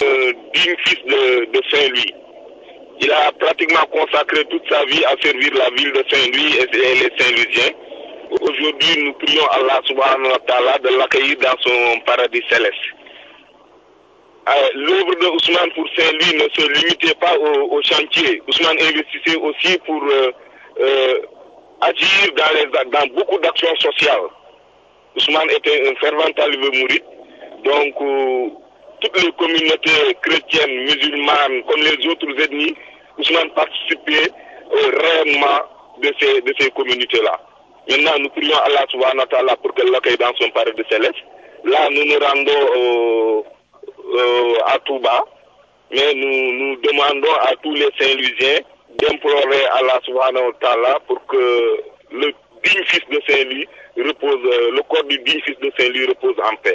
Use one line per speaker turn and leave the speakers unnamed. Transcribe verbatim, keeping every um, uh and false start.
euh, digne fils de, de Saint-Louis. Il a pratiquement consacré toute sa vie à servir la ville de Saint-Louis et, et les Saint-Louisiens. Aujourd'hui, nous prions Allah subhanahu wa ta'ala de l'accueillir dans son paradis céleste. Euh, L'œuvre de Ousmane pour Saint-Louis ne se limitait pas au, au chantier. Ousmane investissait aussi pour euh, euh, agir dans, les, dans beaucoup d'actions sociales. Ousmane était un fervent talibé mouride, donc euh, toutes les communautés chrétiennes, musulmanes, comme les autres ethnies, Ousmane participait euh, réellement de ces, de ces communautés-là. Maintenant, nous prions Allah subhanahu wa ta'ala pour qu'elle l'accueille dans son paradis céleste. Là, nous nous rendons euh, euh, à Touba, mais nous, nous demandons à tous les Saint-Louisiens d'implorer Allah subhanahu wa ta'ala pour que le digne fils de Saint-Louis repose, le corps du digne fils de Saint-Louis repose en paix.